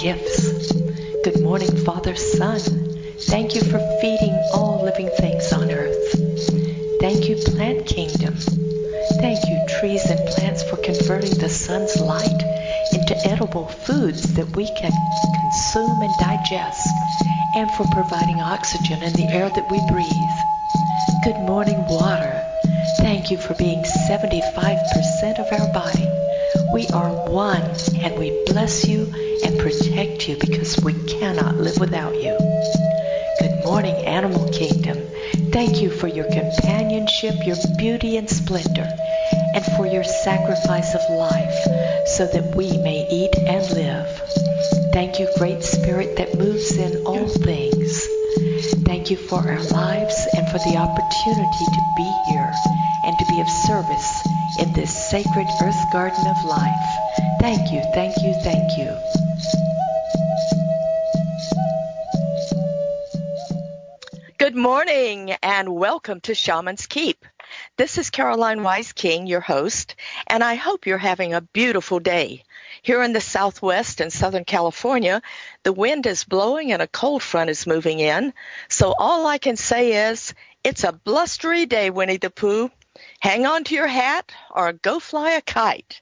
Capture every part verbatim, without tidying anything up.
gifts. Good morning, Father, Son. Thank you for feeding all living things on earth. Thank you, Plant Kingdom. Thank you, trees and plants, for converting the sun's light into edible foods that we can consume and digest, and for providing oxygen in the air that we breathe. Good morning, water. Thank you for being seventy-five percent of our body. We are one, and we bless you and protect you because we cannot live without you. Good morning, Animal Kingdom. Thank you for your companionship, your beauty and splendor, and for your sacrifice of life so that we may eat and live. Thank you, Great Spirit that moves in all things. Thank you for our lives and for the opportunity to be here and to be of service in this sacred earth garden of life. Thank you, thank you, thank you. Good morning and welcome to Shaman's Keep. This is Caroline Wise King, your host, and I hope you're having a beautiful day. Here in the Southwest and Southern California, the wind is blowing and a cold front is moving in. So all I can say is, it's a blustery day, Winnie the Pooh. Hang on to your hat or go fly a kite.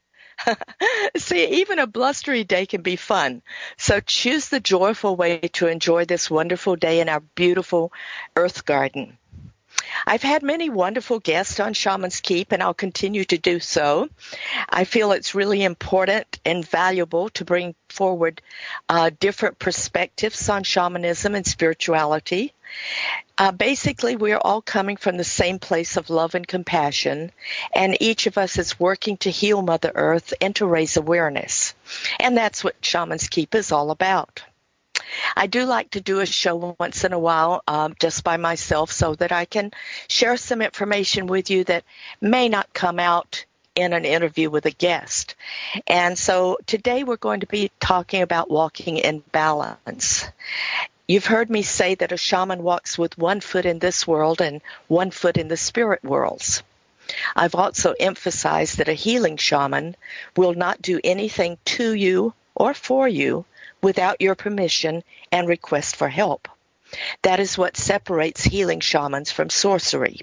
See, even a blustery day can be fun. So choose the joyful way to enjoy this wonderful day in our beautiful earth garden. I've had many wonderful guests on Shaman's Keep, and I'll continue to do so. I feel it's really important and valuable to bring forward uh, different perspectives on shamanism and spirituality. Uh, basically, we're all coming from the same place of love and compassion, and each of us is working to heal Mother Earth and to raise awareness. And that's what Shaman's Keep is all about. I do like to do a show once in a while um, just by myself so that I can share some information with you that may not come out in an interview with a guest. And so today we're going to be talking about walking in balance. You've heard me say that a shaman walks with one foot in this world and one foot in the spirit worlds. I've also emphasized that a healing shaman will not do anything to you or for you without your permission and request for help. That is what separates healing shamans from sorcery.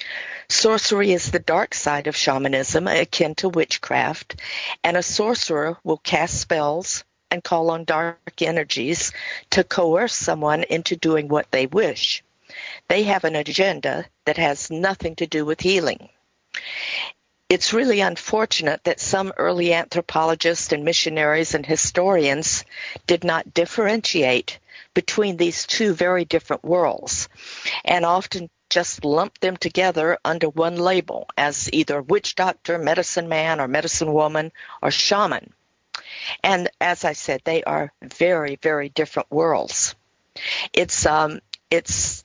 Sorcery is the dark side of shamanism, akin to witchcraft, and a sorcerer will cast spells and call on dark energies to coerce someone into doing what they wish. They have an agenda that has nothing to do with healing. It's really unfortunate that some early anthropologists and missionaries and historians did not differentiate between these two very different worlds and often just lumped them together under one label as either witch doctor, medicine man, or medicine woman, or shaman. And as I said, they are very, very different worlds. It's um, it's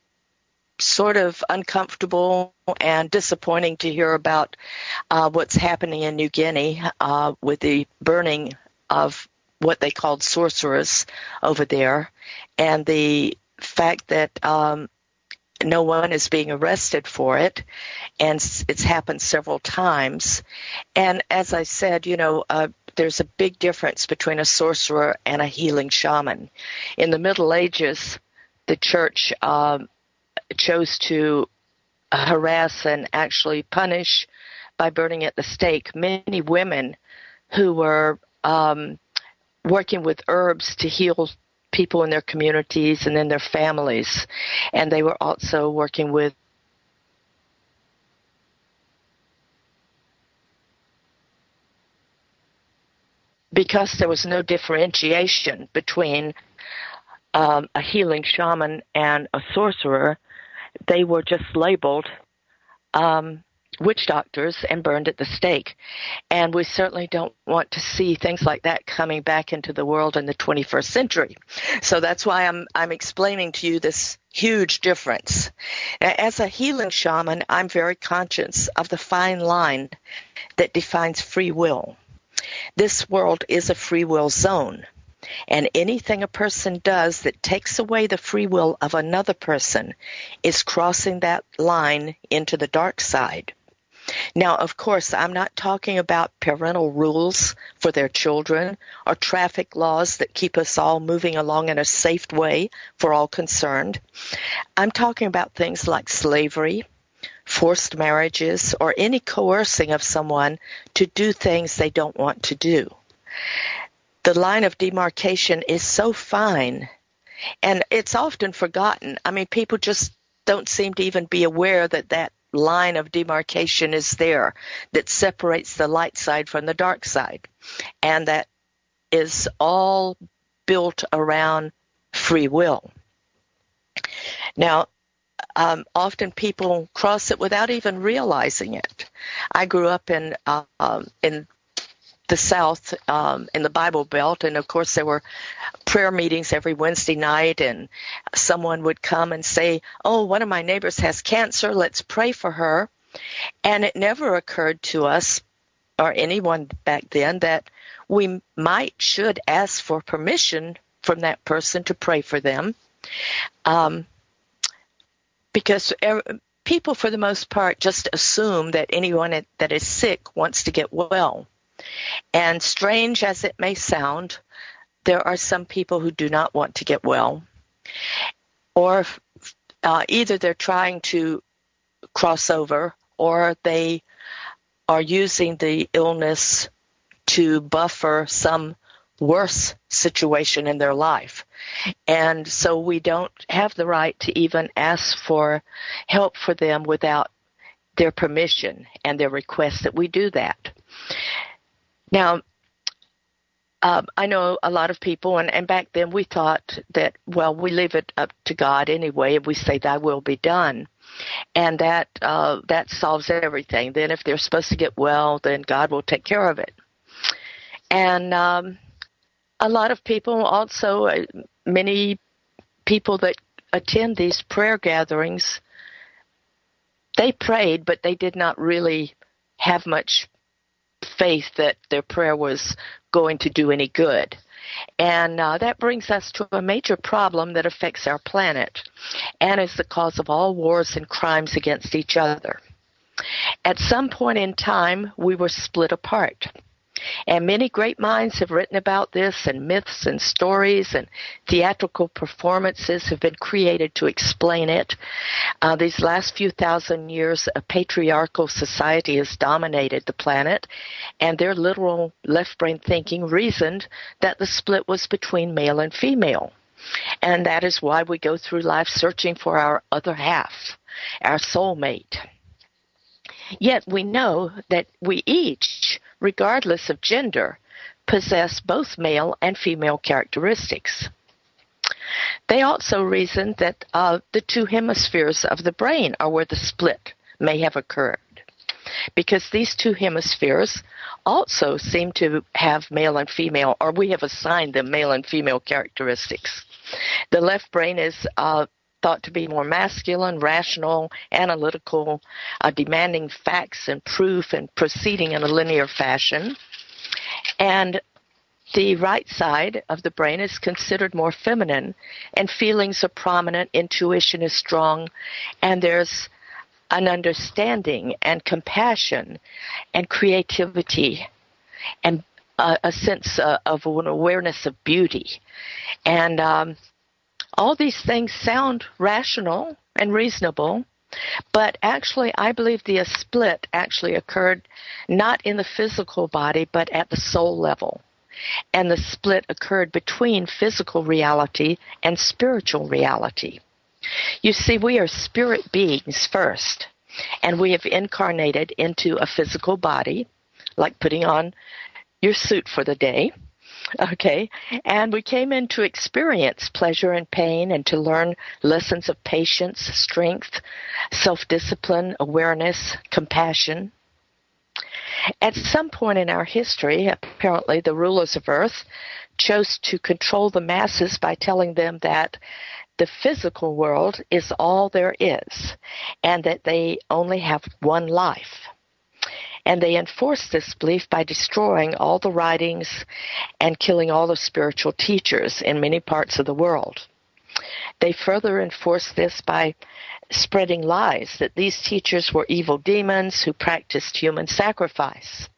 sort of uncomfortable and disappointing to hear about uh, what's happening in New Guinea uh, with the burning of what they called sorcerers over there, and the fact that um, no one is being arrested for it, and it's happened several times. And as I said, you know, uh, there's a big difference between a sorcerer and a healing shaman. In the Middle Ages, the church um, chose to harass and actually punish by burning at the stake many women who were um, working with herbs to heal people in their communities and in their families. And they were also working with because there was no differentiation between um, a healing shaman and a sorcerer. They were just labeled um, witch doctors and burned at the stake. And we certainly don't want to see things like that coming back into the world in the twenty-first century. So that's why I'm I'm explaining to you this huge difference. As a healing shaman, I'm very conscious of the fine line that defines free will. This world is a free will zone. And anything a person does that takes away the free will of another person is crossing that line into the dark side. Now, of course, I'm not talking about parental rules for their children or traffic laws that keep us all moving along in a safe way for all concerned. I'm talking about things like slavery, forced marriages, or any coercing of someone to do things they don't want to do. The line of demarcation is so fine, and it's often forgotten. I mean, people just don't seem to even be aware that that line of demarcation is there that separates the light side from the dark side, and that is all built around free will. Now, um, often people cross it without even realizing it. I grew up in uh, um, in the South, um, in the Bible Belt, and of course there were prayer meetings every Wednesday night, and someone would come and say, oh, one of my neighbors has cancer, let's pray for her. And it never occurred to us, or anyone back then, that we might, should ask for permission from that person to pray for them. Um, because er, people, for the most part, just assume that anyone that is sick wants to get well. And strange as it may sound, there are some people who do not want to get well, or uh, either they're trying to cross over, or they are using the illness to buffer some worse situation in their life. And so we don't have the right to even ask for help for them without their permission and their request that we do that. Now, um, I know a lot of people, and, and back then we thought that, well, we leave it up to God anyway, and we say, thy will be done. And that uh, that solves everything. Then if they're supposed to get well, then God will take care of it. And um, a lot of people also, uh, many people that attend these prayer gatherings, they prayed, but they did not really have much faith that their prayer was going to do any good. And uh, that brings us to a major problem that affects our planet and is the cause of all wars and crimes against each other. At some point in time, we were split apart. And many great minds have written about this, and myths and stories and theatrical performances have been created to explain it. Uh, these last few thousand years, a patriarchal society has dominated the planet, and their literal left-brain thinking reasoned that the split was between male and female. And that is why we go through life searching for our other half, our soulmate. Yet we know that we each, regardless of gender, possess both male and female characteristics. They also reasoned that uh, the two hemispheres of the brain are where the split may have occurred, because these two hemispheres also seem to have male and female, or we have assigned them male and female characteristics. The left brain is uh, thought to be more masculine, rational, analytical, uh, demanding facts and proof and proceeding in a linear fashion. And the right side of the brain is considered more feminine, and feelings are prominent, intuition is strong, and there's an understanding and compassion and creativity and uh, a sense uh, of an awareness of beauty. And um, all these things sound rational and reasonable, but actually I believe the split actually occurred not in the physical body, but at the soul level. And the split occurred between physical reality and spiritual reality. You see, we are spirit beings first, and we have incarnated into a physical body, like putting on your suit for the day. Okay, and we came in to experience pleasure and pain and to learn lessons of patience, strength, self-discipline, awareness, compassion. At some point in our history, apparently the rulers of Earth chose to control the masses by telling them that the physical world is all there is and that they only have one life. And they enforced this belief by destroying all the writings and killing all the spiritual teachers in many parts of the world. They further enforced this by spreading lies that these teachers were evil demons who practiced human sacrifice.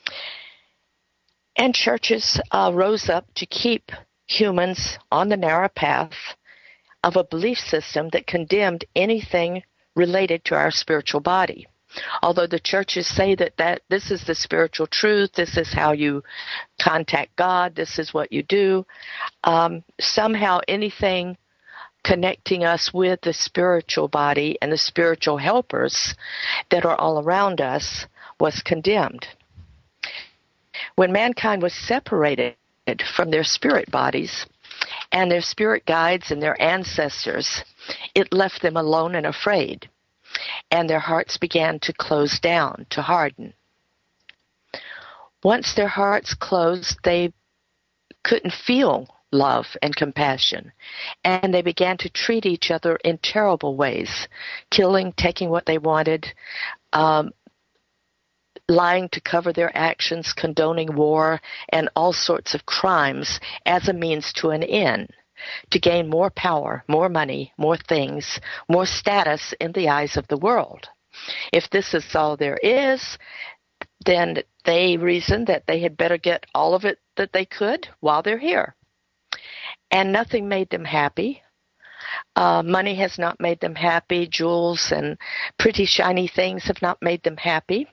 And churches uh, rose up to keep humans on the narrow path of a belief system that condemned anything related to our spiritual body. Although the churches say that, that this is the spiritual truth, this is how you contact God, this is what you do, um, somehow anything connecting us with the spiritual body and the spiritual helpers that are all around us was condemned. When mankind was separated from their spirit bodies and their spirit guides and their ancestors, it left them alone and afraid, and their hearts began to close down, to harden. Once their hearts closed, they couldn't feel love and compassion, and they began to treat each other in terrible ways, killing, taking what they wanted, um, lying to cover their actions, condoning war, and all sorts of crimes as a means to an end, to gain more power, more money, more things, more status in the eyes of the world. If this is all there is, then they reasoned that they had better get all of it that they could while they're here. And nothing made them happy. Uh, money has not made them happy. Jewels and pretty shiny things have not made them happy.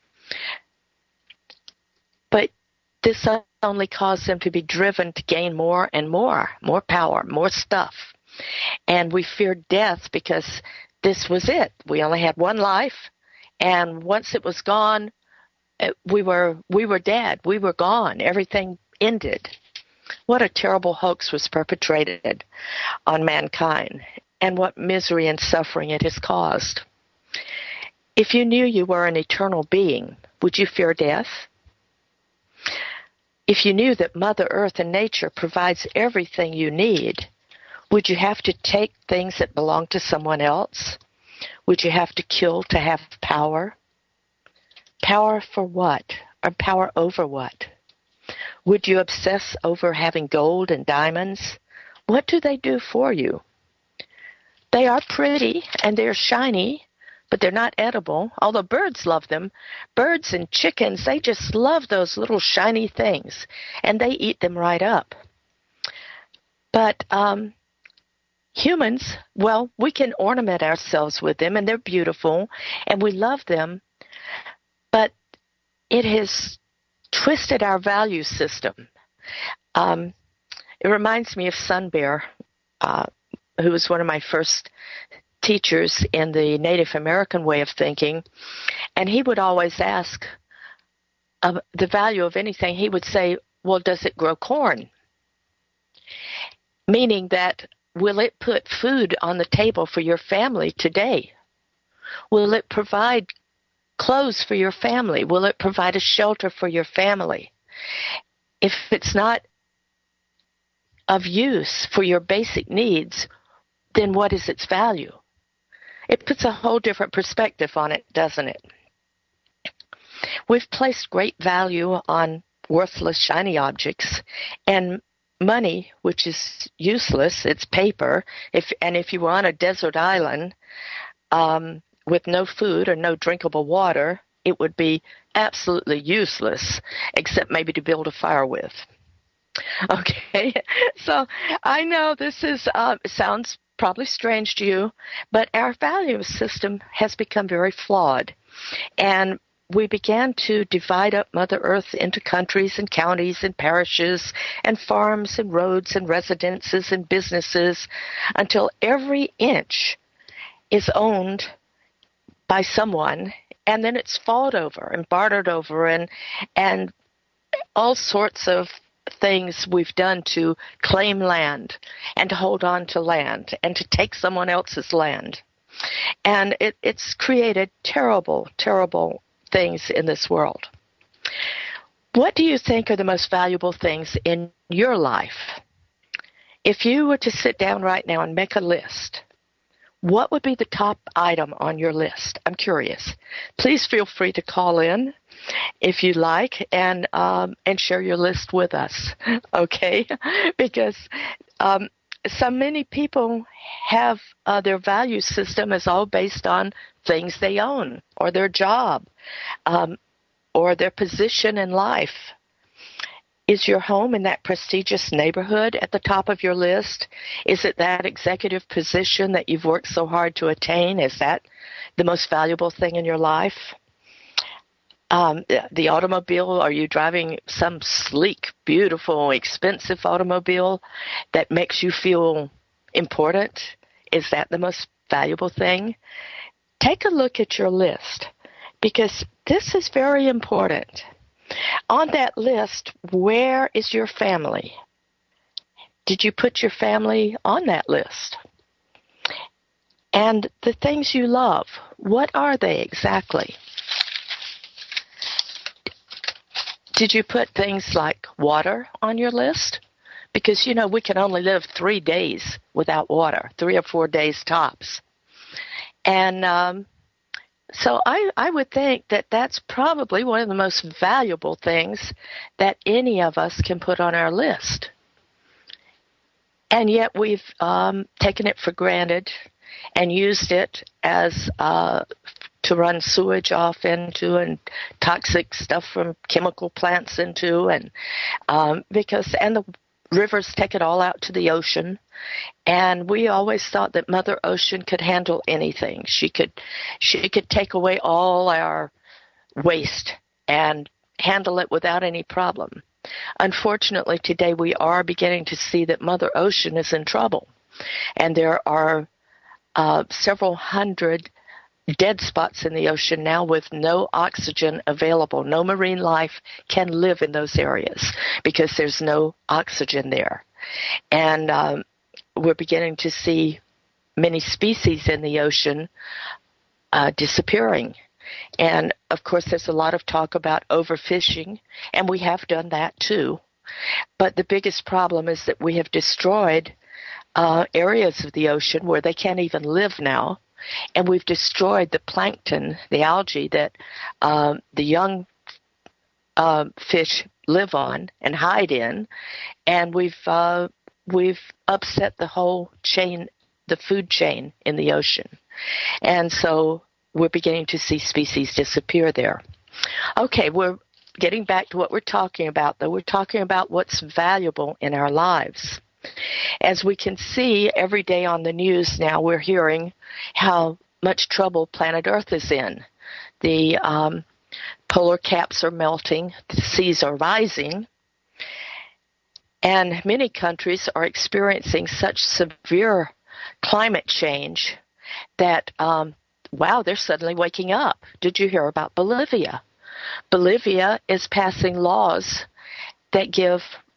But this only caused them to be driven to gain more and more, more power, more stuff. And we feared death because this was it. We only had one life, and once it was gone, it, we were we were dead. We were gone. Everything ended. What a terrible hoax was perpetrated on mankind, and what misery and suffering it has caused. If you knew you were an eternal being, would you fear death? If you knew that Mother Earth and nature provides everything you need, would you have to take things that belong to someone else? Would you have to kill to have power? Power for what? Or power over what? Would you obsess over having gold and diamonds? What do they do for you? They are pretty and they're shiny, but they're not edible, although birds love them. Birds and chickens, they just love those little shiny things, and they eat them right up. But um, humans, well, we can ornament ourselves with them, and they're beautiful, and we love them, but it has twisted our value system. Um, it reminds me of Sun Bear, uh, who was one of my first teachers in the Native American way of thinking, and he would always ask uh, the value of anything. He would say, well, does it grow corn? Meaning that, will it put food on the table for your family today? Will it provide clothes for your family? Will it provide a shelter for your family? If it's not of use for your basic needs, then what is its value? It puts a whole different perspective on it, doesn't it? We've placed great value on worthless, shiny objects, and money, which is useless. It's paper. If and if you were on a desert island um, with no food or no drinkable water, it would be absolutely useless, except maybe to build a fire with. Okay, so I know this is uh, sounds probably strange to you, but our value system has become very flawed, and we began to divide up Mother Earth into countries and counties and parishes and farms and roads and residences and businesses until every inch is owned by someone, and then it's fought over and bartered over, and and all sorts of things we've done to claim land and to hold on to land and to take someone else's land. And it, it's created terrible, terrible things in this world. What do you think are the most valuable things in your life? If you were to sit down right now and make a list, what would be the top item on your list? I'm curious. Please feel free to call in if you like, and um, and share your list with us, okay? Because um, so many people have uh, their value system is all based on things they own or their job um, or their position in life. Is your home in that prestigious neighborhood at the top of your list? Is it that executive position that you've worked so hard to attain? Is that the most valuable thing in your life? Um, the automobile, are you driving some sleek, beautiful, expensive automobile that makes you feel important? Is that the most valuable thing? Take a look at your list, because this is very important. On that list, where is your family? Did you put your family on that list? And the things you love, what are they exactly? Did you put things like water on your list? Because, you know, we can only live three days without water, three or four days tops. And um, so I, I would think that that's probably one of the most valuable things that any of us can put on our list. And yet we've um, taken it for granted and used it as uh, to run sewage off into and toxic stuff from chemical plants into, and um, because and the rivers take it all out to the ocean. And we always thought that Mother Ocean could handle anything. She could, she could take away all our waste and handle it without any problem. Unfortunately, today we are beginning to see that Mother Ocean is in trouble, and there are uh, several hundred dead spots in the ocean now with no oxygen available. No marine life can live in those areas because there's no oxygen there. And um, we're beginning to see many species in the ocean uh, disappearing. And, of course, there's a lot of talk about overfishing, and we have done that too. But the biggest problem is that we have destroyed uh, areas of the ocean where they can't even live now. And we've destroyed the plankton, the algae that uh, the young uh, fish live on and hide in, and we've uh, we've upset the whole chain, the food chain in the ocean, and so we're beginning to see species disappear there. Okay, we're getting back to what we're talking about, though. We're talking about what's valuable in our lives. As we can see every day on the news now, we're hearing how much trouble planet Earth is in. The um, polar caps are melting, the seas are rising, and many countries are experiencing such severe climate change that, um, wow, they're suddenly waking up. Did you hear about Bolivia? Bolivia is passing laws that give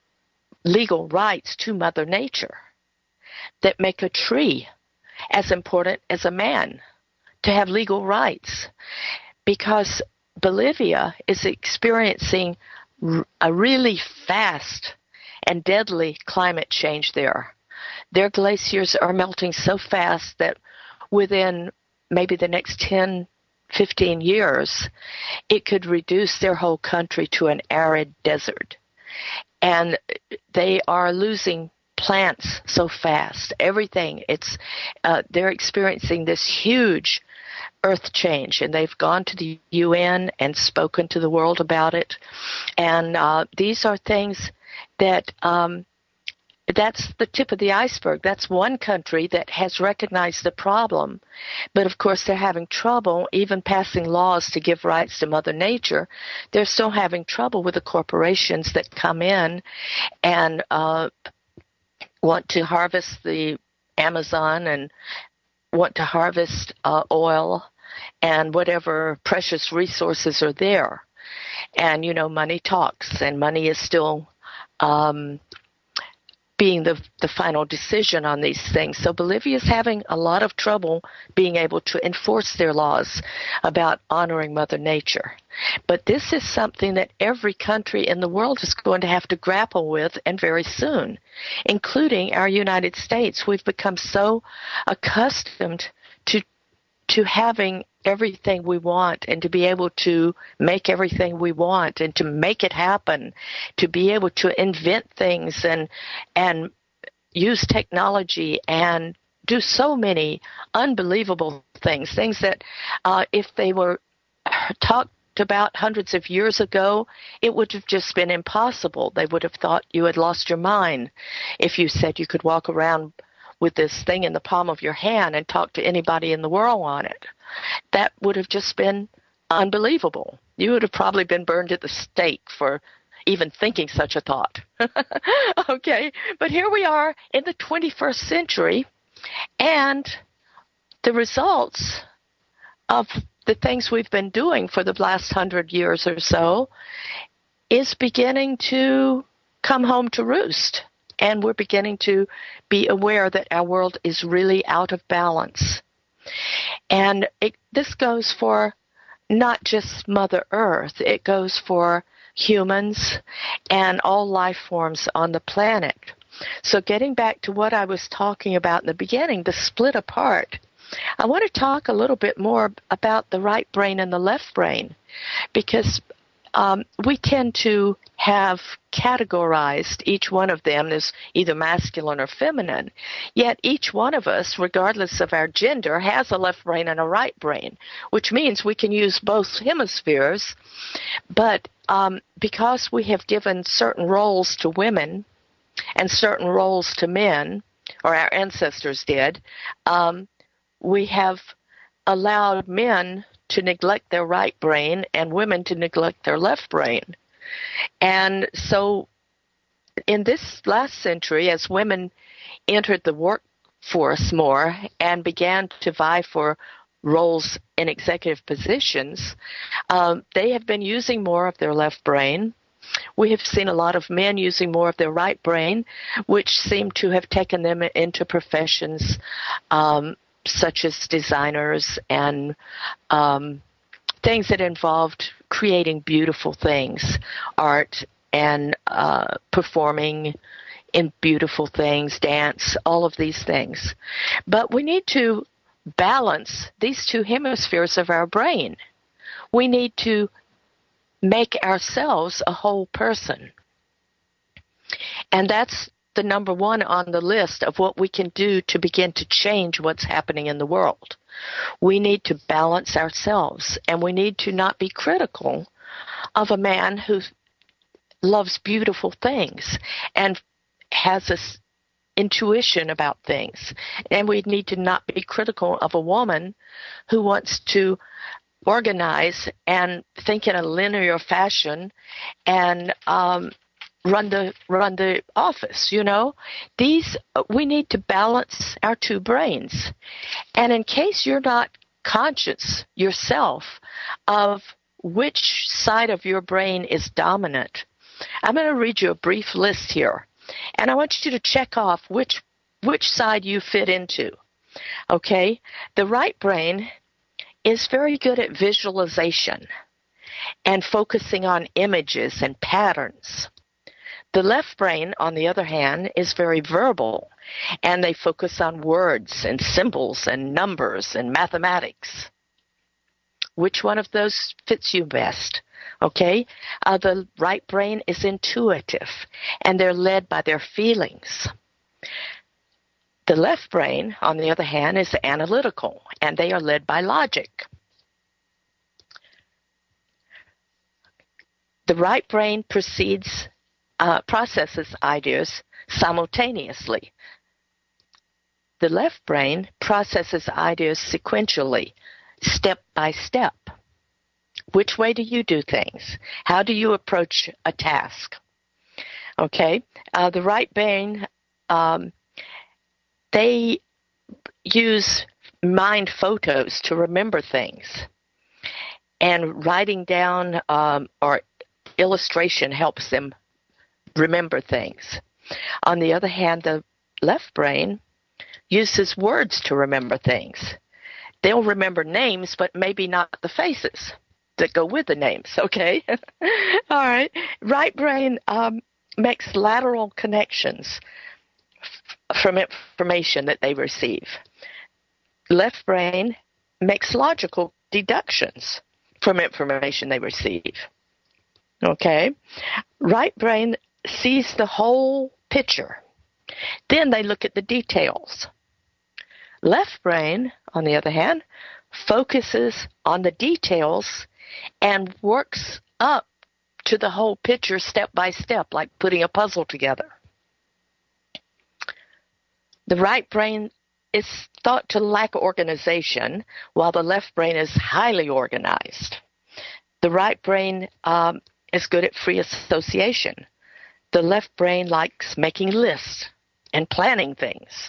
legal rights to Mother Nature, that make a tree as important as a man to have legal rights, because Bolivia is experiencing a really fast and deadly climate change there. Their glaciers are melting so fast that within maybe the next ten, fifteen years, it could reduce their whole country to an arid desert. And they are losing plants so fast. Everything, it's uh, they're experiencing this huge earth change, and they've gone to the U N and spoken to the world about it. And uh, these are things that um, that's the tip of the iceberg. That's one country that has recognized the problem. But, of course, they're having trouble even passing laws to give rights to Mother Nature. They're still having trouble with the corporations that come in and uh, want to harvest the Amazon and want to harvest uh, oil and whatever precious resources are there. And, you know, money talks, and money is still um, being the the final decision on these things. So Bolivia is having a lot of trouble being able to enforce their laws about honoring Mother Nature. But this is something that every country in the world is going to have to grapple with, and very soon, including our United States. We've become so accustomed to to having everything we want and to be able to make everything we want and to make it happen, to be able to invent things and, and use technology and do so many unbelievable things, things that uh, if they were talked about hundreds of years ago, it would have just been impossible. They would have thought you had lost your mind if you said you could walk around with this thing in the palm of your hand and talk to anybody in the world on it. That would have just been unbelievable. You would have probably been burned at the stake for even thinking such a thought. Okay, but here we are in the twenty-first century, and the results of the things we've been doing for the last hundred years or so is beginning to come home to roost. And we're beginning to be aware that our world is really out of balance. And it, this goes for not just Mother Earth. It goes for humans and all life forms on the planet. So getting back to what I was talking about in the beginning, the split apart, I want to talk a little bit more about the right brain and the left brain, because um, we tend to have categorized each one of them as either masculine or feminine, yet each one of us, regardless of our gender, has a left brain and a right brain, which means we can use both hemispheres, but um, because we have given certain roles to women and certain roles to men, or our ancestors did, um, we have allowed men to neglect their right brain and women to neglect their left brain. And so in this last century, as women entered the workforce more and began to vie for roles in executive positions, um, they have been using more of their left brain. We have seen a lot of men using more of their right brain, which seem to have taken them into professions um, such as designers and um, things that involved creating beautiful things, art and uh, performing in beautiful things, dance, all of these things. But we need to balance these two hemispheres of our brain. We need to make ourselves a whole person. And that's the number one on the list of what we can do to begin to change what's happening in the world. We need to balance ourselves, and we need to not be critical of a man who loves beautiful things and has this intuition about things. And we need to not be critical of a woman who wants to organize and think in a linear fashion and um, run the run the office. You know, these we need to balance our two brains. And in case you're not conscious yourself of which side of your brain is dominant, I'm going to read you a brief list here, and I want you to check off which which side you fit into. Okay, the right brain is very good at visualization and focusing on images and patterns. The left brain, on the other hand, is very verbal, and they focus on words and symbols and numbers and mathematics. Which one of those fits you best? Okay? Uh, the right brain is intuitive, and they're led by their feelings. The left brain, on the other hand, is analytical, and they are led by logic. The right brain proceeds, uh, processes ideas simultaneously. The left brain processes ideas sequentially, step by step. Which way do you do things? How do you approach a task? Okay, uh, the right brain, um, they use mind photos to remember things, and writing down um, or illustration helps them remember things. On the other hand, the left brain uses words to remember things. They'll remember names, but maybe not the faces that go with the names, okay? All right. Right brain um, makes lateral connections f- from information that they receive. Left brain makes logical deductions from information they receive, okay? Right brain sees the whole picture Then they look at the details. Left brain, on the other hand, focuses on the details and works up to the whole picture step by step, like putting a puzzle together. The right brain is thought to lack organization, while the left brain is highly organized. The right brain um, is good at free association. The left brain likes making lists and planning things.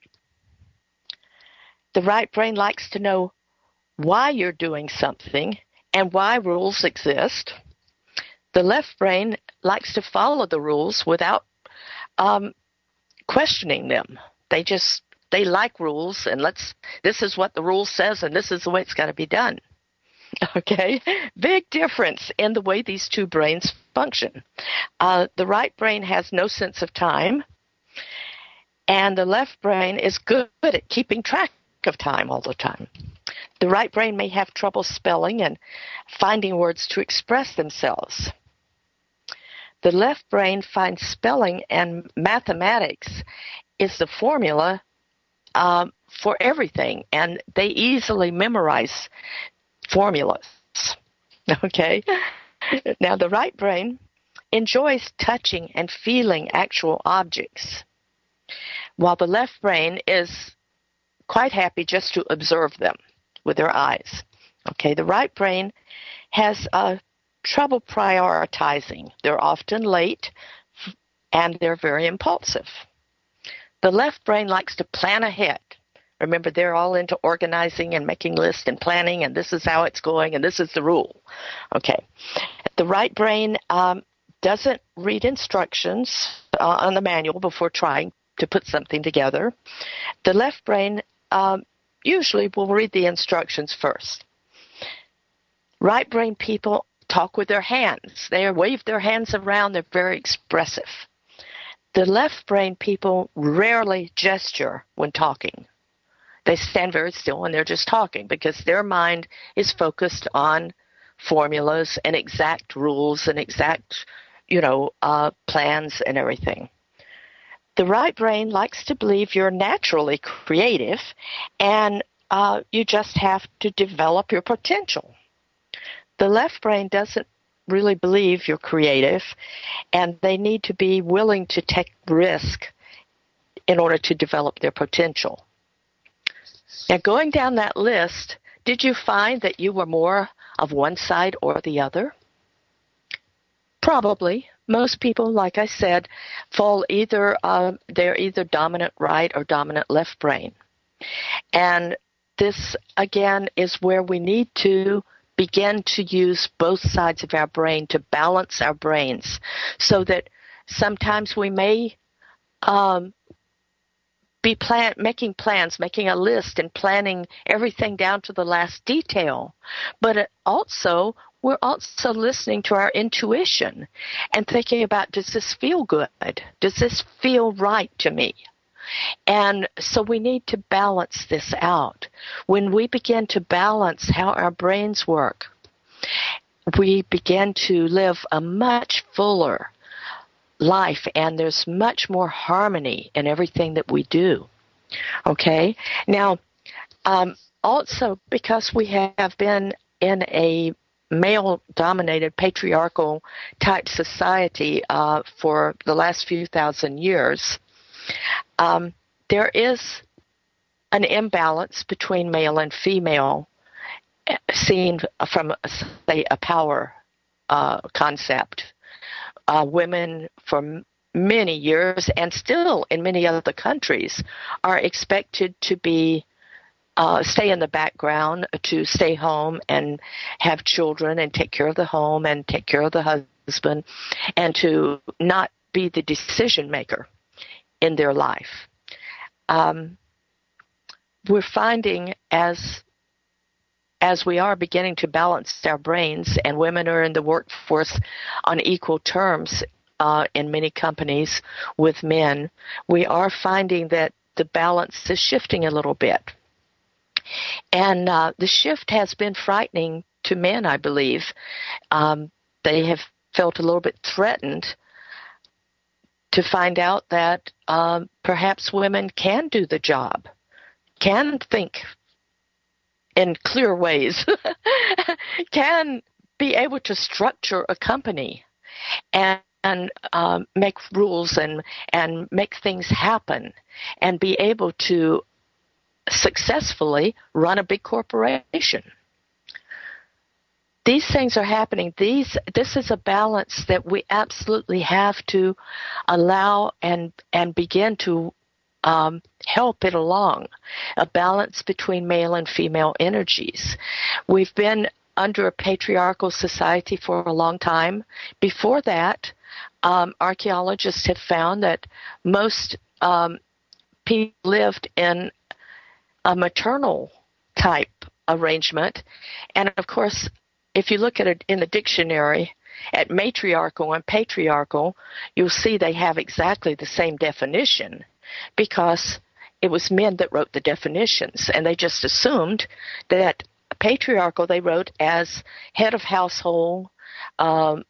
The right brain likes to know why you're doing something and why rules exist. The left brain likes to follow the rules without um, questioning them. They just, they like rules, and let's, this is what the rule says, and this is the way it's got to be done. Okay? Big difference in the way these two brains function. Uh, the right brain has no sense of time, and the left brain is good at keeping track of time all the time. The right brain may have trouble spelling and finding words to express themselves. The left brain finds spelling and mathematics is the formula um, for everything, and they easily memorize formulas. Okay? Now, the right brain enjoys touching and feeling actual objects, while the left brain is quite happy just to observe them with their eyes. Okay, the right brain has uh, trouble prioritizing. They're often late, and they're very impulsive. The left brain likes to plan ahead. Remember, they're all into organizing and making lists and planning, and this is how it's going, and this is the rule. Okay. The right brain um, doesn't read instructions uh, on the manual before trying to put something together. The left brain um, usually will read the instructions first. Right brain people talk with their hands. They wave their hands around. They're very expressive. The left brain people rarely gesture when talking. They stand very still and they're just talking because their mind is focused on formulas and exact rules and exact, you know, uh, plans and everything. The right brain likes to believe you're naturally creative and uh, you just have to develop your potential. The left brain doesn't really believe you're creative, and they need to be willing to take risk in order to develop their potential. Now, going down that list, did you find that you were more of one side or the other? Probably. Most people, like I said, fall either, uh, they're either dominant right or dominant left brain. And this, again, is where we need to begin to use both sides of our brain to balance our brains so that sometimes we may um, be plan- making plans, making a list and planning everything down to the last detail. But it also, we're also listening to our intuition and thinking about, does this feel good? Does this feel right to me? And so we need to balance this out. When we begin to balance how our brains work, we begin to live a much fuller life, and there's much more harmony in everything that we do. Okay? Now, um, also because we have been in a male-dominated, patriarchal type society uh, for the last few thousand years, Um, there is an imbalance between male and female seen from, say, a power uh, concept. Uh, women for many years and still in many other countries are expected to be uh, stay in the background, to stay home and have children and take care of the home and take care of the husband, and to not be the decision maker in their life. Um, we're finding as as we are beginning to balance our brains, and women are in the workforce on equal terms uh, in many companies with men, we are finding that the balance is shifting a little bit. And uh, the shift has been frightening to men, I believe. Um, they have felt a little bit threatened to find out that um, perhaps women can do the job, can think in clear ways, can be able to structure a company and, and um, make rules and, and make things happen and be able to successfully run a big corporation. These things are happening. These, this is a balance that we absolutely have to allow and, and begin to um, help it along, a balance between male and female energies. We've been under a patriarchal society for a long time. Before that, um, archaeologists have found that most um, people lived in a maternal type arrangement. And of course, if you look at it in the dictionary at matriarchal and patriarchal, you'll see they have exactly the same definition because it was men that wrote the definitions, and they just assumed that patriarchal they wrote as head of household, um,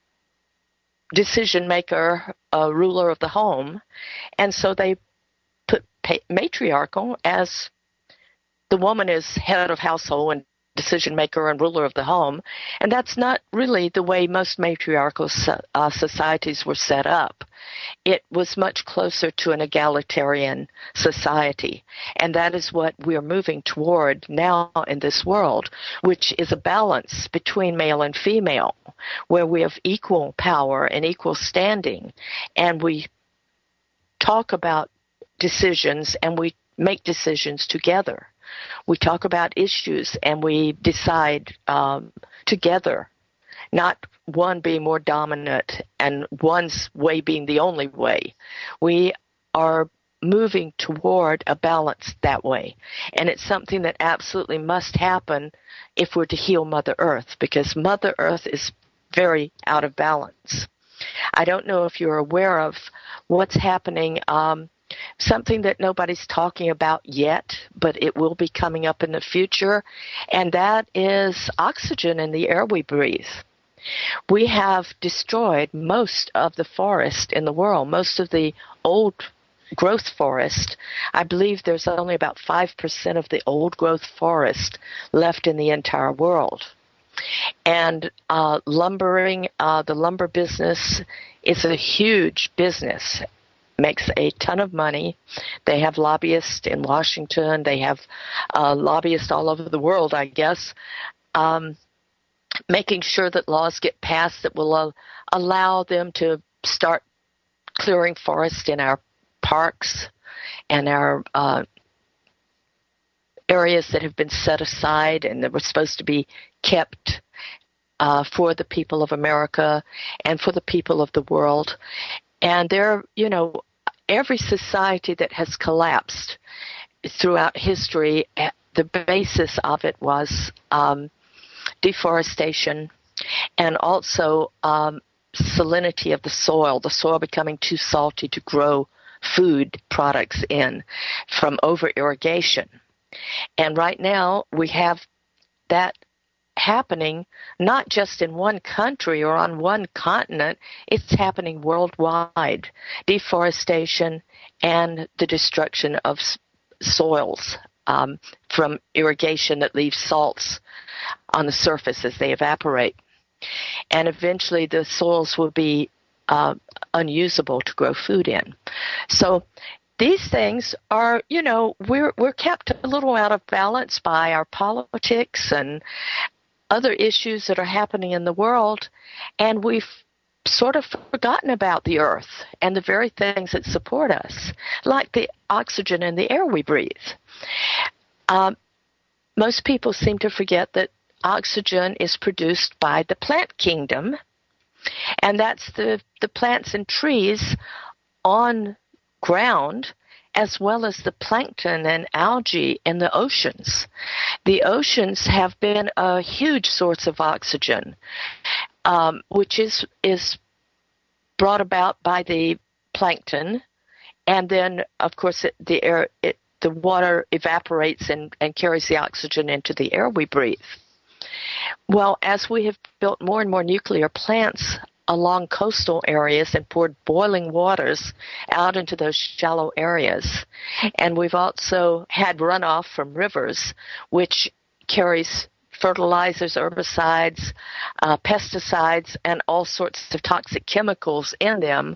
decision maker, uh, ruler of the home, and so they put pa- matriarchal as the woman is head of household and decision maker and ruler of the home, and that's not really the way most matriarchal so, uh, societies were set up. It was much closer to an egalitarian society, and that is what we're moving toward now in this world, which is a balance between male and female, where we have equal power and equal standing, and we talk about decisions and we make decisions together. We talk about issues and we decide um, together, not one being more dominant and one's way being the only way. We are moving toward a balance that way. And it's something that absolutely must happen if we're to heal Mother Earth, because Mother Earth is very out of balance. I don't know if you're aware of what's happening, um, something that nobody's talking about yet, but it will be coming up in the future, and that is oxygen in the air we breathe. We have destroyed most of the forest in the world, most of the old growth forest. I believe there's only about five percent of the old growth forest left in the entire world. And uh, lumbering, uh, the lumber business is a huge business. Makes a ton of money. They have lobbyists in Washington. They have uh, lobbyists all over the world, I guess, um, making sure that laws get passed that will uh, allow them to start clearing forests in our parks and our uh, areas that have been set aside and that were supposed to be kept uh, for the people of America and for the people of the world. And they're, you know, every society that has collapsed throughout history, the basis of it was um, deforestation and also um, salinity of the soil, the soil becoming too salty to grow food products in from over-irrigation. And right now we have that happening not just in one country or on one continent, it's happening worldwide. Deforestation and the destruction of soils um, from irrigation that leaves salts on the surface as they evaporate. And eventually the soils will be uh, unusable to grow food in. So these things are, you know, we're we're kept a little out of balance by our politics and other issues that are happening in the world, and we've sort of forgotten about the earth and the very things that support us, like the oxygen in the air we breathe. Um, most people seem to forget that oxygen is produced by the plant kingdom, and that's the, the plants and trees on ground, as well as the plankton and algae in the oceans. The oceans have been a huge source of oxygen, um, which is is brought about by the plankton, and then, of course, it, the air, it, the water evaporates and, and carries the oxygen into the air we breathe. Well, as we have built more and more nuclear plants along coastal areas and poured boiling waters out into those shallow areas. And we've also had runoff from rivers, which carries fertilizers, herbicides, uh, pesticides, and all sorts of toxic chemicals in them.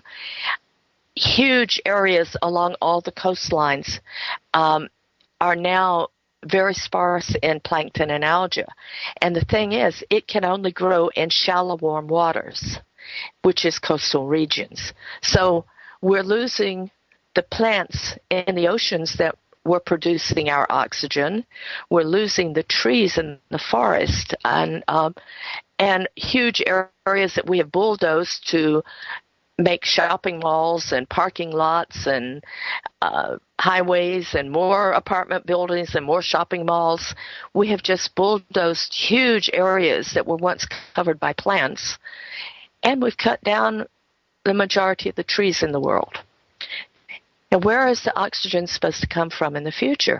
Huge areas along all the coastlines um, are now very sparse in plankton and algae. And the thing is, it can only grow in shallow, warm waters, which is coastal regions. So we're losing the plants in the oceans that were producing our oxygen. We're losing the trees in the forest and um, and huge areas that we have bulldozed to make shopping malls and parking lots and uh, highways and more apartment buildings and more shopping malls. We have just bulldozed huge areas that were once covered by plants, and we've cut down the majority of the trees in the world. Now, where is the oxygen supposed to come from in the future?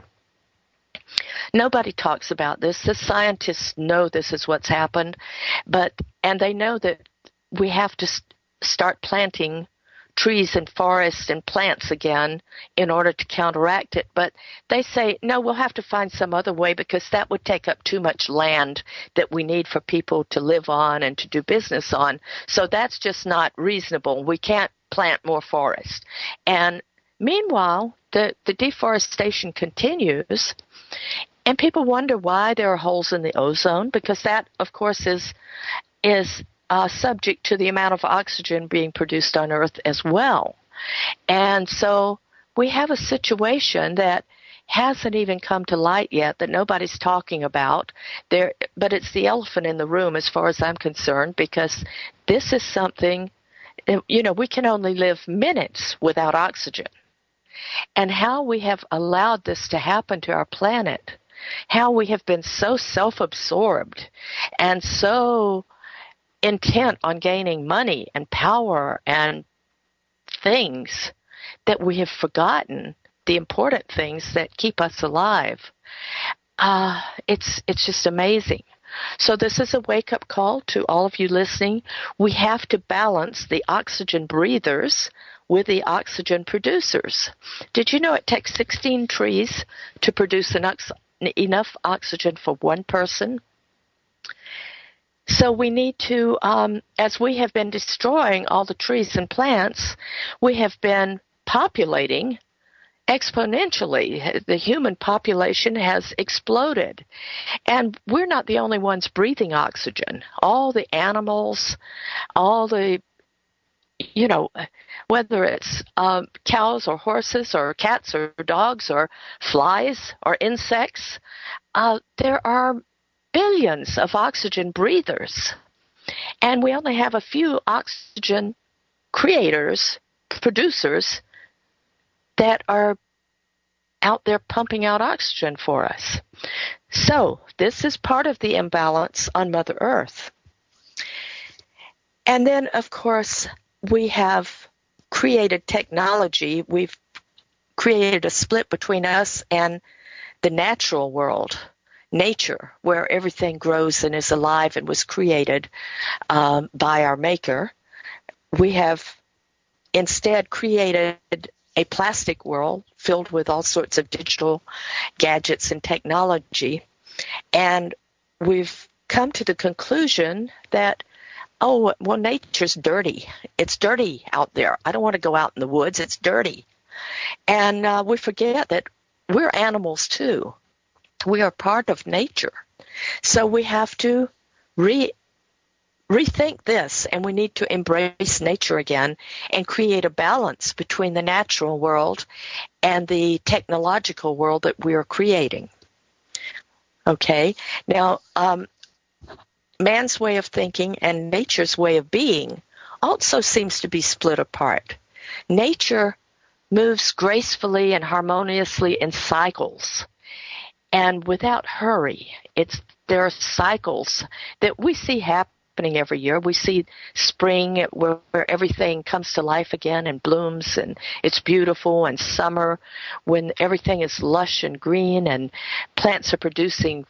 Nobody talks about this. The scientists know this is what's happened, but and they know that we have to st- start planting trees and forests and plants again in order to counteract it. But they say, no, we'll have to find some other way because that would take up too much land that we need for people to live on and to do business on. So that's just not reasonable. We can't plant more forest. And meanwhile, the, the deforestation continues, and people wonder why there are holes in the ozone, because that, of course, is is uh, subject to the amount of oxygen being produced on Earth as well. And so we have a situation that hasn't even come to light yet, that nobody's talking about there, but it's the elephant in the room as far as I'm concerned, because this is something, you know, we can only live minutes without oxygen. And how we have allowed this to happen to our planet, how we have been so self-absorbed and so intent on gaining money and power and things that we have forgotten the important things that keep us alive. Uh, it's it's just amazing. So this is a wake-up call to all of you listening. We have to balance the oxygen breathers with the oxygen producers. Did you know it takes sixteen trees to produce enough, enough oxygen for one person? So we need to, um, as we have been destroying all the trees and plants, we have been populating exponentially. The human population has exploded. And we're not the only ones breathing oxygen. All the animals, all the, you know, whether it's um, cows or horses or cats or dogs or flies or insects, uh, there are billions of oxygen breathers. And we only have a few oxygen creators, producers, that are out there pumping out oxygen for us. So this is part of the imbalance on Mother Earth. And then, of course, we have created technology. We've created a split between us and the natural world, nature, where everything grows and is alive and was created um, by our Maker. We have instead created a plastic world filled with all sorts of digital gadgets and technology. And we've come to the conclusion that, oh, well, nature's dirty. It's dirty out there. I don't want to go out in the woods. It's dirty. And uh, we forget that we're animals too. We are part of nature. So we have to re rethink this, and we need to embrace nature again and create a balance between the natural world and the technological world that we are creating. Okay? Now, um, man's way of thinking and nature's way of being also seems to be split apart. Nature moves gracefully and harmoniously in cycles and without hurry. It's there are cycles that we see happen happening every year. We see spring where, where everything comes to life again and blooms and it's beautiful, and summer when everything is lush and green and plants are producing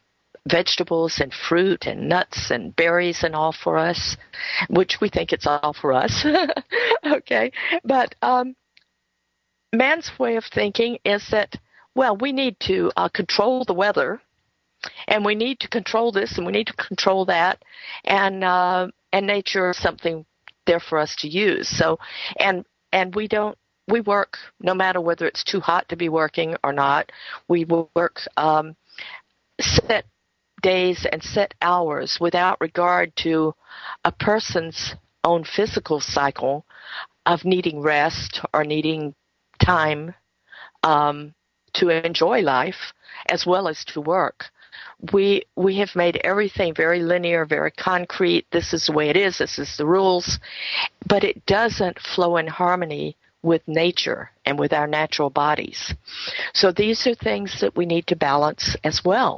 vegetables and fruit and nuts and berries and all for us, which we think it's all for us. Okay. But um, man's way of thinking is that, well, we need to uh, control the weather, and we need to control this, and we need to control that, and uh, and nature is something there for us to use. So, and and we don't, we work no matter whether it's too hot to be working or not. We work um, set days and set hours without regard to a person's own physical cycle of needing rest or needing time um, to enjoy life as well as to work. We we have made everything very linear, very concrete. This is the way it is. This is the rules. But it doesn't flow in harmony with nature and with our natural bodies. So these are things that we need to balance as well.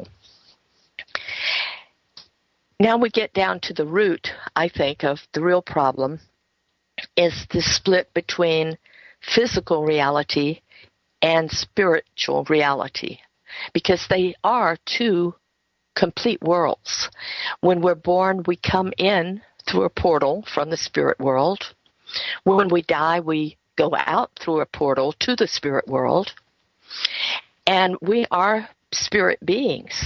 Now we get down to the root, I think, of the real problem is the split between physical reality and spiritual reality, because they are two complete worlds. When we're born, we come in through a portal from the spirit world. When we die, we go out through a portal to the spirit world. And we are spirit beings.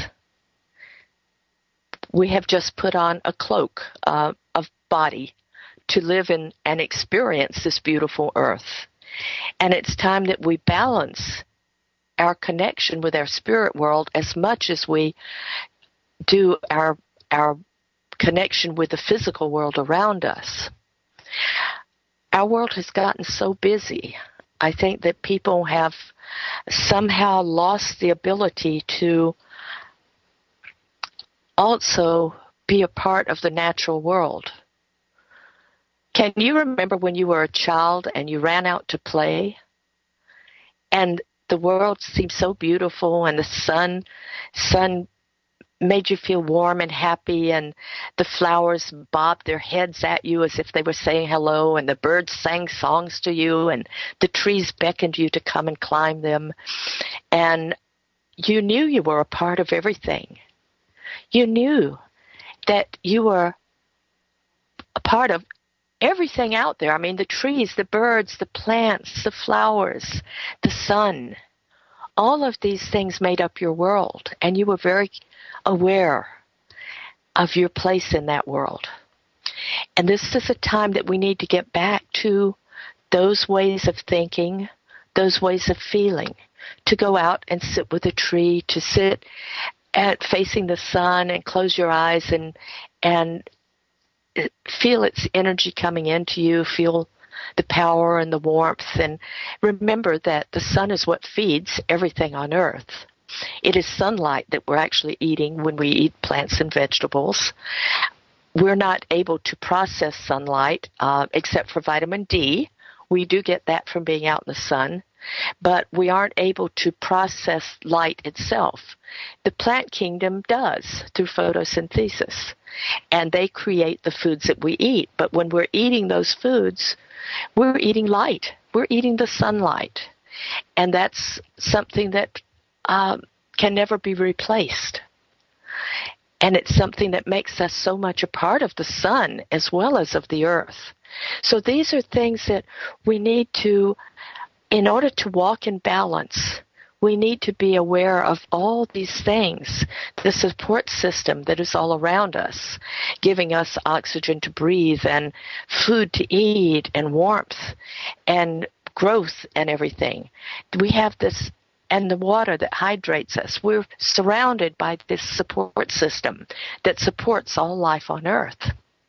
We have just put on a cloak uh, of body to live in and experience this beautiful earth. And it's time that we balance our connection with our spirit world as much as we do our our connection with the physical world around us. Our world has gotten so busy. I think that people have somehow lost the ability to also be a part of the natural world. Can you remember when you were a child and you ran out to play and the world seemed so beautiful and the sun sun made you feel warm and happy, and the flowers bobbed their heads at you as if they were saying hello, and the birds sang songs to you, and the trees beckoned you to come and climb them, and you knew you were a part of everything. You knew that you were a part of everything out there. I mean, the trees, the birds, the plants, the flowers, the sun, all of these things made up your world, and you were very aware of your place in that world. And this is a time that we need to get back to those ways of thinking, those ways of feeling, to go out and sit with a tree, to sit at facing the sun and close your eyes and and feel its energy coming into you, feel the power and the warmth, and remember that the sun is what feeds everything on earth. It is sunlight that we're actually eating when we eat plants and vegetables. We're not able to process sunlight uh, except for vitamin D. We do get that from being out in the sun, but we aren't able to process light itself. The plant kingdom does through photosynthesis, and they create the foods that we eat. But when we're eating those foods, we're eating light. We're eating the sunlight, and that's something that um, can never be replaced. And it's something that makes us so much a part of the sun as well as of the earth. So these are things that we need to, in order to walk in balance, we need to be aware of all these things, the support system that is all around us, giving us oxygen to breathe and food to eat and warmth and growth and everything. We have this, and the water that hydrates us. We're surrounded by this support system that supports all life on earth.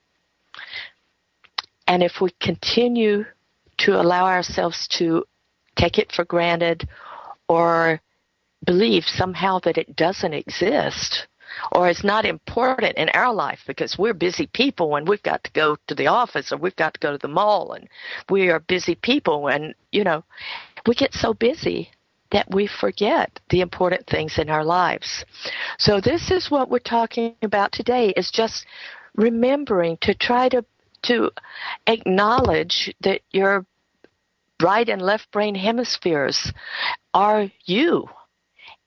And if we continue to allow ourselves to take it for granted or believe somehow that it doesn't exist or is not important in our life because we're busy people and we've got to go to the office or we've got to go to the mall and we are busy people, and, you know, we get so busy that we forget the important things in our lives. So this is what we're talking about today, is just remembering to try to to acknowledge that your right and left brain hemispheres are you,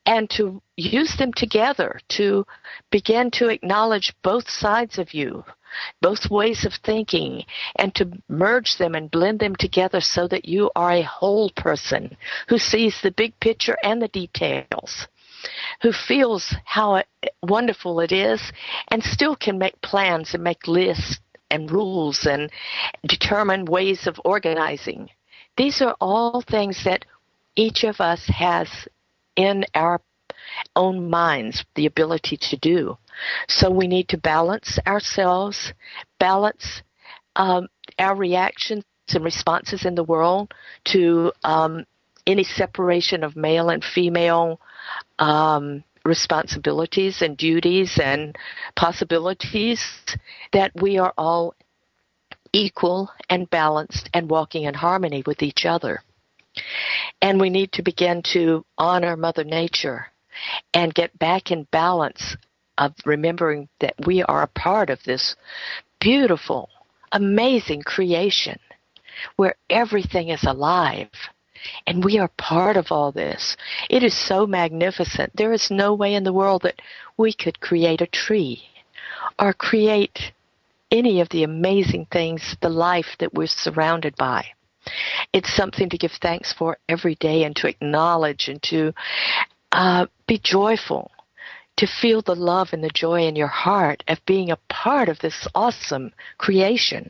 and to use them together, to begin to acknowledge both sides of you, both ways of thinking, and to merge them and blend them together so that you are a whole person who sees the big picture and the details, who feels how wonderful it is, and still can make plans and make lists and rules and determine ways of organizing. These are all things that each of us has in our own minds the ability to do. So we need to balance ourselves, balance um, our reactions and responses in the world to um, any separation of male and female um, responsibilities and duties and possibilities, that we are all equal and balanced and walking in harmony with each other. And we need to begin to honor Mother Nature and get back in balance of remembering that we are a part of this beautiful, amazing creation where everything is alive. And we are part of all this. It is so magnificent. There is no way in the world that we could create a tree or create any of the amazing things, the life that we're surrounded by. It's something to give thanks for every day and to acknowledge and to uh, be joyful, to feel the love and the joy in your heart of being a part of this awesome creation.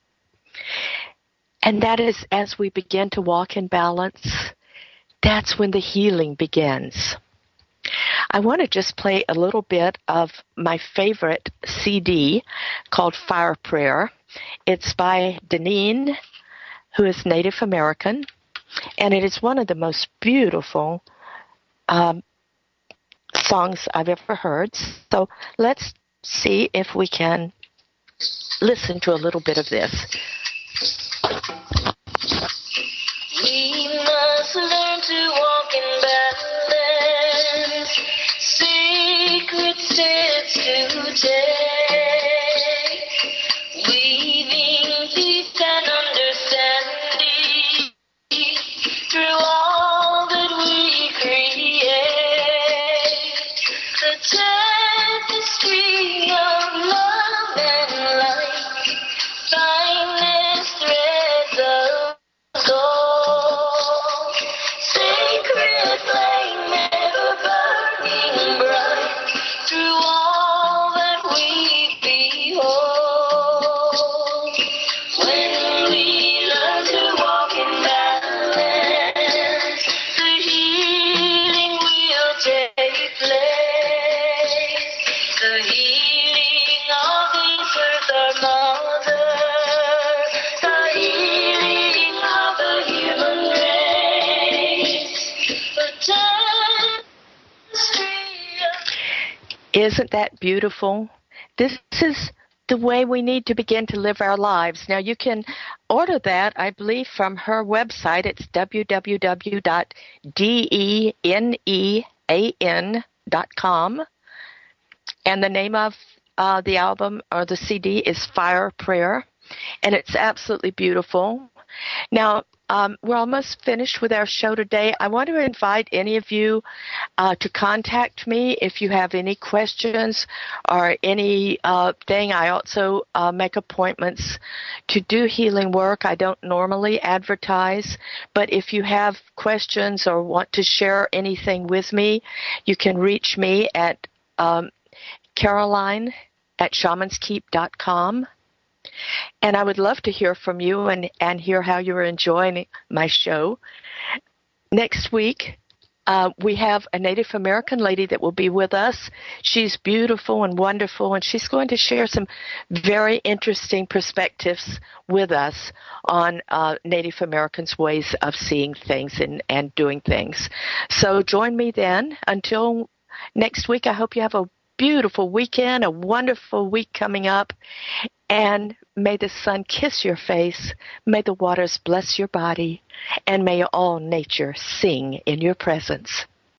And that is, as we begin to walk in balance, that's when the healing begins. I want to just play a little bit of my favorite C D called Fire Prayer. It's by Deneen, who is Native American, and it is one of the most beautiful um, songs I've ever heard. So let's see if we can listen to a little bit of this. We must learn to walk in balance, sacred steps to take, weaving peace and understanding through all that we create. The tapestry of love and light, finest threads of gold, sacred flame ever burning bright through all that we behold. When we learn to walk in balance, the healing will take place. The healing of this earth, our mother, the healing of the human race, the tapestry of... Isn't that beautiful? This is the way we need to begin to live our lives. Now, you can order that, I believe, from her website. It's w w w dot denean dot com. And the name of uh, the album or the C D is Fire Prayer. And it's absolutely beautiful. Now, um, we're almost finished with our show today. I want to invite any of you uh, to contact me if you have any questions or any uh, thing. I also uh, make appointments to do healing work. I don't normally advertise, but if you have questions or want to share anything with me, you can reach me at um, Caroline at shamans keep dot com. And I would love to hear from you and, and hear how you're enjoying my show. Next week, uh, we have a Native American lady that will be with us. She's beautiful and wonderful, and she's going to share some very interesting perspectives with us on uh, Native Americans' ways of seeing things and, and doing things. So join me then. Until next week, I hope you have a beautiful weekend, a wonderful week coming up. And may the sun kiss your face, may the waters bless your body, and may all nature sing in your presence.